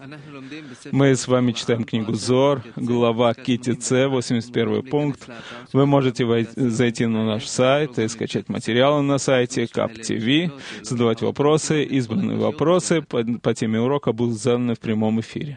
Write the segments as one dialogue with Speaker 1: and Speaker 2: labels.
Speaker 1: Мы с вами читаем книгу Зоар, глава Ки-Тице, 81 пункт. Вы можете зайти на наш сайт и скачать материалы на сайте KAP.TV, задавать вопросы. Избранные вопросы по теме урока будут заданы в прямом эфире.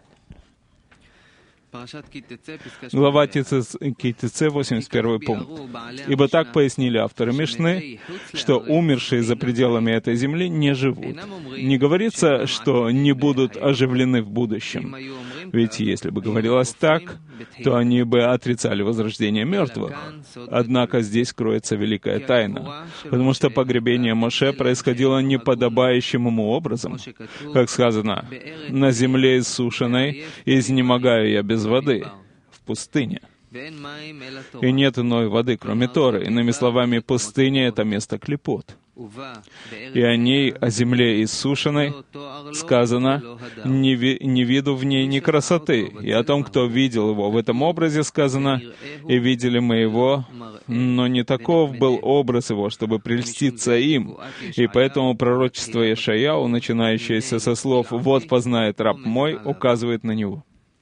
Speaker 1: Глава Ки-Тице, 81 пункт. «Ибо так пояснили авторы Мишны, что умершие за пределами этой земли не живут. Не говорится, что не будут оживлены в будущем. Ведь если бы говорилось так, то они бы отрицали возрождение мертвых. Однако здесь кроется великая тайна, потому что погребение Моше происходило неподобающим ему образом. Как сказано, «На земле иссушенной изнемогаю я без воды, в пустыне». И нет иной воды, кроме Торы. Иными словами, пустыня — это место клипот. И о ней, о земле иссушенной, сказано, не виду в ней ни красоты. И о том, кто видел его в этом образе, сказано, и видели мы его, но не таков был образ его, чтобы прельститься им. И поэтому пророчество Ешаяу, начинающееся со слов «Вот познает раб мой», указывает на него.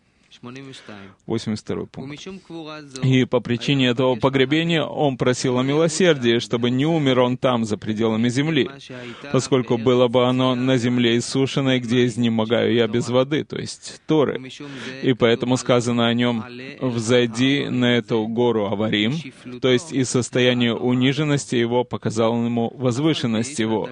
Speaker 1: 82 пункт. «И по причине этого погребения он просил о милосердии, чтобы не умер он там, за пределами земли, поскольку было бы оно на земле иссушенной, где изнемогаю я без воды», то есть Торы. И поэтому сказано о нем «Взойди на эту гору Аварим», то есть из состояния униженности его показал он ему возвышенность его.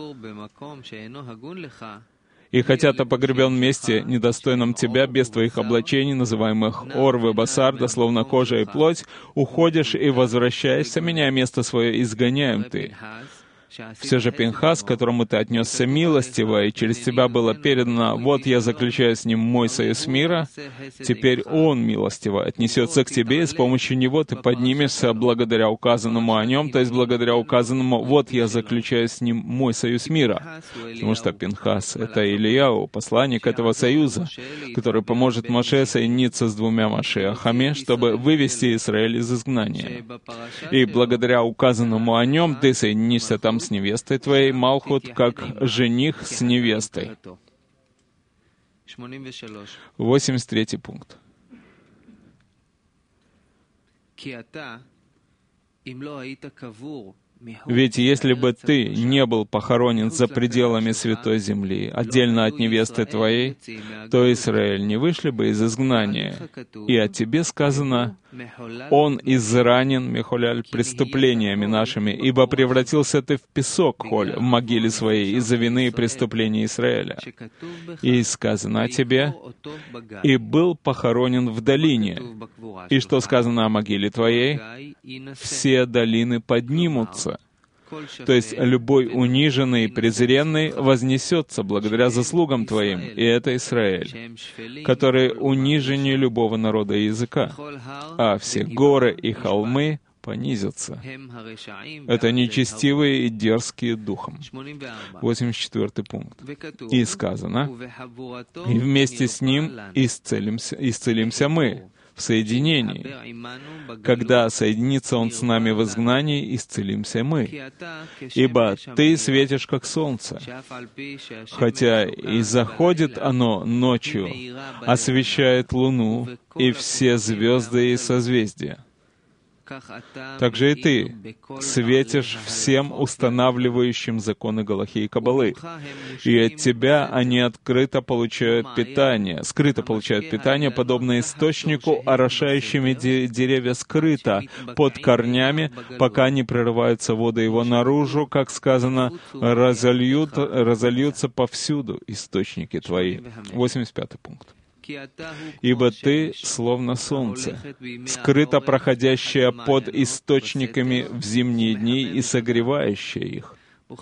Speaker 1: «И хотя ты погребен в месте, недостойном тебя, без твоих облачений, называемых орвы басар, дословно кожа и плоть, уходишь и возвращаешься, меняя место свое, изгоняем ты. Все же Пинхас, к которому ты отнесся милостиво, и через тебя было передано, вот я заключаю с ним мой союз мира, теперь он милостиво отнесется к тебе, и с помощью него ты поднимешься благодаря указанному о нем, то есть благодаря указанному, вот я заключаю с ним мой союз мира». Потому что Пинхас — это Илияу, посланник этого союза, который поможет Моше соединиться с двумя Машиахами, чтобы вывести Израиль из изгнания. И благодаря указанному о нем ты соединишься там с невестой твоей, Малхут, как жених с невестой. 83 пункт. «Ведь если бы ты не был похоронен за пределами Святой Земли, отдельно от невесты твоей, то Израиль не вышли бы из изгнания. И о тебе сказано, он изранен, мехоляль, преступлениями нашими, ибо превратился ты в песок, холь, в могиле своей, из-за вины и преступления Израиля. И сказано о тебе, и был похоронен в долине. И что сказано о могиле твоей? Все долины поднимутся». То есть любой униженный и презренный вознесется благодаря заслугам твоим, и это Израиль, который унижение любого народа и языка, а все горы и холмы понизятся. Это нечестивые и дерзкие духом. 84 пункт. «И сказано, и вместе с ним исцелимся мы, в соединении. Когда соединится он с нами в изгнании, исцелимся мы. Ибо ты светишь, как солнце. Хотя и заходит оно ночью, освещает луну и все звезды и созвездия. Также и ты светишь всем устанавливающим законы Галахи и Каббалы, и от тебя они скрыто получают питание, подобно источнику, орошающими деревья скрыто под корнями, пока не прорываются воды его наружу, как сказано, разольются повсюду источники твои». 85 пункт. «Ибо ты, словно солнце, скрыто проходящее под источниками в зимние дни и согревающее их.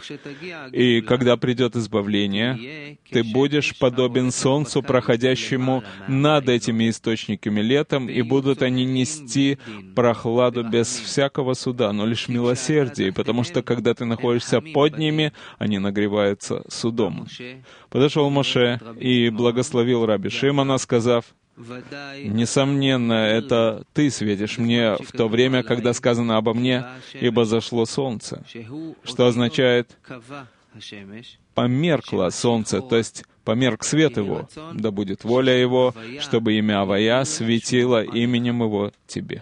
Speaker 1: И когда придет избавление, ты будешь подобен солнцу, проходящему над этими источниками летом, и будут они нести прохладу без всякого суда, но лишь милосердие, потому что, когда ты находишься под ними, они нагреваются судом. Подошел Моше и благословил раби Шимона, сказав: «Несомненно, это ты светишь мне в то время, когда сказано обо мне, ибо зашло солнце», что означает «померкло солнце», то есть померк свет его, да будет воля его, чтобы имя Авая светило именем его тебе».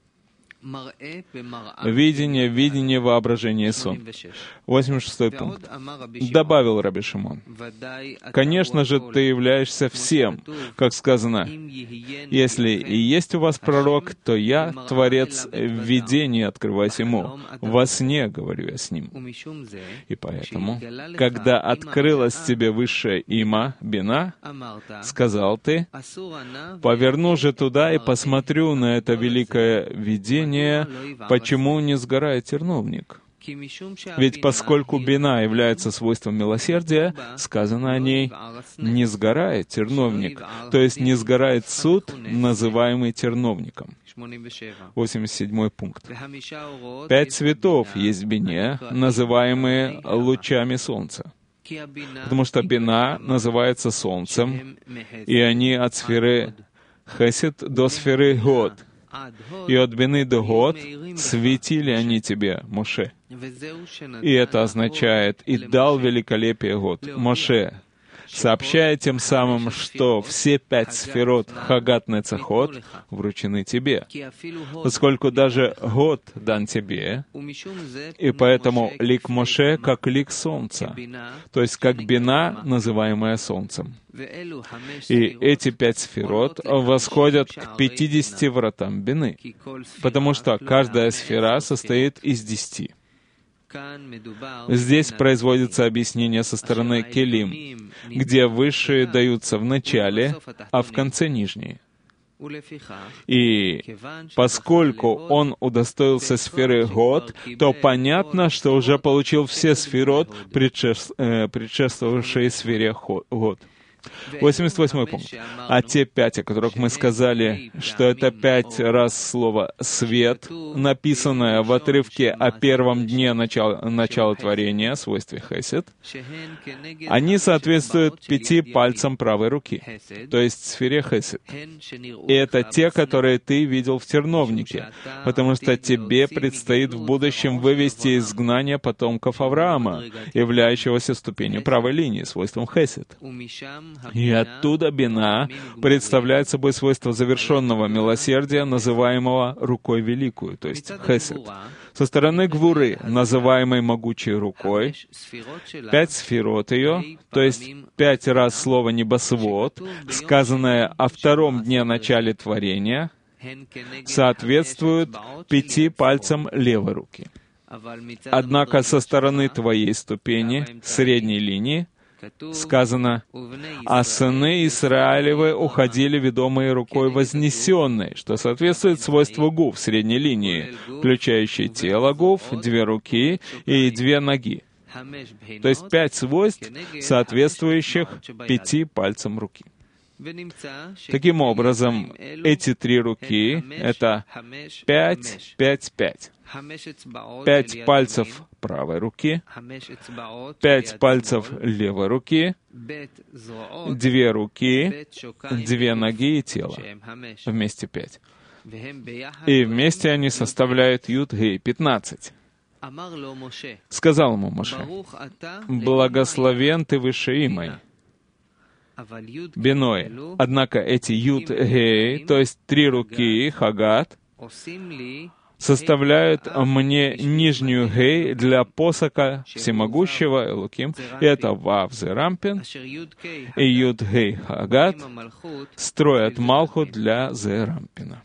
Speaker 1: Видение, видение, воображение и сон. 86 пункт. Добавил Раби Шимон: «Конечно же, ты являешься всем, как сказано, если и есть у вас пророк, то я, Творец, в видении открываюсь ему, во сне говорю я с ним». И поэтому, когда открылось тебе высшее има, бина, сказал ты: «Поверну же туда и посмотрю на это великое видение, почему не сгорает терновник». Ведь поскольку бина является свойством милосердия, сказано о ней: «Не сгорает терновник», то есть не сгорает суд, называемый терновником. 87 пункт. 5 цветов есть в бине, называемые лучами солнца. Потому что бина называется солнцем, и они от сферы хесед до сферы год. И от бины до год светили они тебе, Моше. И это означает: «И дал великолепие год». Моше, сообщая тем самым, что все 5 сферот Хагат Нецахот вручены тебе, поскольку даже год дан тебе, и поэтому лик Моше как лик солнца, то есть как бина, называемая солнцем. И эти 5 сферот восходят к 50 вратам бины, потому что каждая сфера состоит из 10. Здесь производится объяснение со стороны келим, где высшие даются в начале, а в конце нижние. И поскольку он удостоился сферы год, то понятно, что уже получил все сферот, предшествовавшие сфере год. 88 пункт. А те 5, о которых мы сказали, что это 5 раз слово «свет», написанное в отрывке о первом дне начала творения, свойстве хесед, они соответствуют 5 пальцам правой руки, то есть сфере хесед. И это те, которые ты видел в терновнике, потому что тебе предстоит в будущем вывести из изгнания потомков Авраама, являющегося ступенью правой линии, свойством хесед. И оттуда бина представляет собой свойство завершенного милосердия, называемого рукой великую, то есть хесед. Со стороны гвуры, называемой могучей рукой, 5 сферот ее, то есть 5 раз слово «небосвод», сказанное о втором дне начале творения, соответствуют 5 пальцам левой руки. Однако со стороны твоей ступени, средней линии, сказано: «А сыны Израилевы уходили, ведомые рукой вознесенной», что соответствует свойству гуф средней линии, включающей тело гуф, 2 руки и 2 ноги. То есть 5 свойств, соответствующих 5 пальцам руки. Таким образом, эти 3 руки — это 5, 5, 5. 5 пальцев правой руки, 5 пальцев левой руки, 2 руки, 2 ноги и тело. Вместе 5. И вместе они составляют Юд-Гей 15. Сказал ему Моше: «Благословен ты выше имой, биной». Однако эти Юд-Гей, то есть 3 руки, Хагат, составляют мне нижнюю гей для посока всемогущего Элоким, и это Вав Зерампин, и Юд Гей Хагат строят Малхут для Зерампина.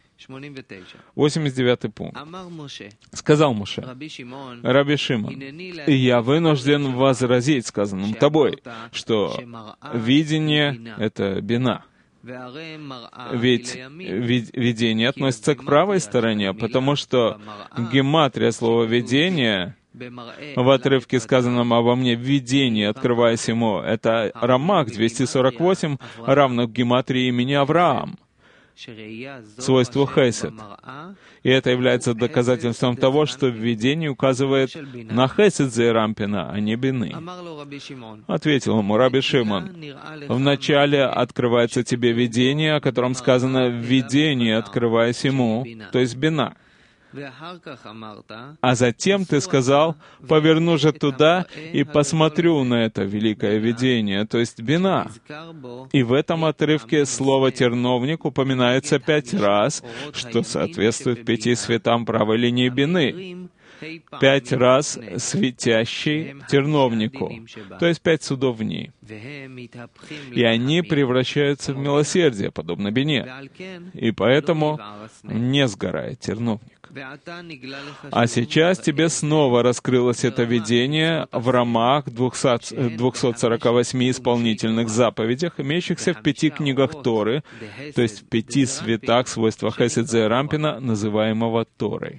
Speaker 1: 89 пункт. Сказал Моше: «Раби Шимон, я вынужден возразить сказанным тобой, что видение — это бина. Ведь видение относится к правой стороне, потому что гематрия слова «видение» в отрывке, сказанном обо мне, «видение, открываясь ему», это Рамах 248, равно к гематрии имени Авраам, свойству хесед. И это является доказательством того, что видение указывает на хесед Зерампина, а не бины. Ответил ему Раби Шимон: «Вначале открывается тебе видение, о котором сказано «видение, открываясь ему», то есть бина. А затем ты сказал: «Поверну же туда и посмотрю на это великое видение», то есть бина. И в этом отрывке слово «терновник» упоминается 5 раз, что соответствует 5 светам правой линии бины. 5 раз светящий терновнику, то есть 5 судов в ней. И они превращаются в милосердие, подобно бине. И поэтому не сгорает терновник. А сейчас тебе снова раскрылось это видение в рамах 248 исполнительных заповедях, имеющихся в 5 книгах Торы, то есть в 5 светах свойства Хесед Зеэр Анпина, называемого Торой.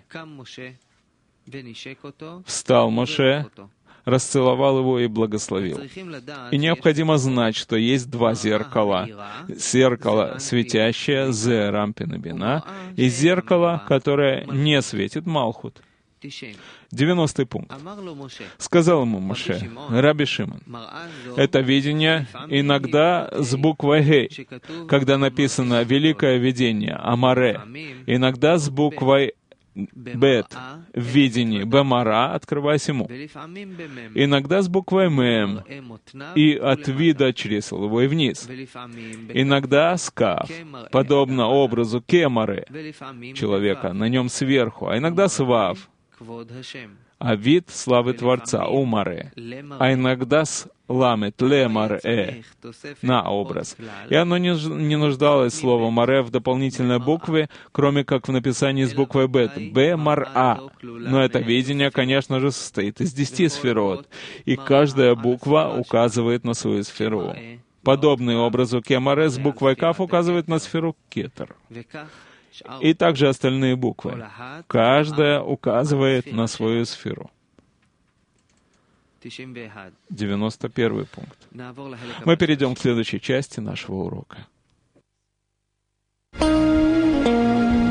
Speaker 1: Встал Моше, расцеловал его и благословил. И необходимо знать, что есть 2 зеркала. Зеркало, светящее Зеэр Анпин и бина, и зеркало, которое не светит Малхут. 90-й пункт. Сказал ему Моше, Раби Шимон, это видение иногда с буквой «Гей», когда написано «Великое видение», «Амаре», иногда с буквой «Бет» в видении «Бемара», открываясь ему. Иногда с буквой «Мем» и от вида чресел его и вниз. Иногда с «Кав», подобно образу «Кемаре» человека, на нем сверху, а иногда с «Вав», а вид славы Творца, «Умаре», а иногда с «Ламет», «Лемаре», на образ. И оно не нуждалось слово «маре» в дополнительной букве, кроме как в написании с буквой «бет», «бе-мар-а». Но это видение, конечно же, состоит из 10 сферот, и каждая буква указывает на свою сферу. Подобный образу «кемаре» с буквой «каф» указывает на сферу «кетер». И также остальные буквы. Каждая указывает на свою сферу. 91 пункт. Мы перейдем к следующей части нашего урока.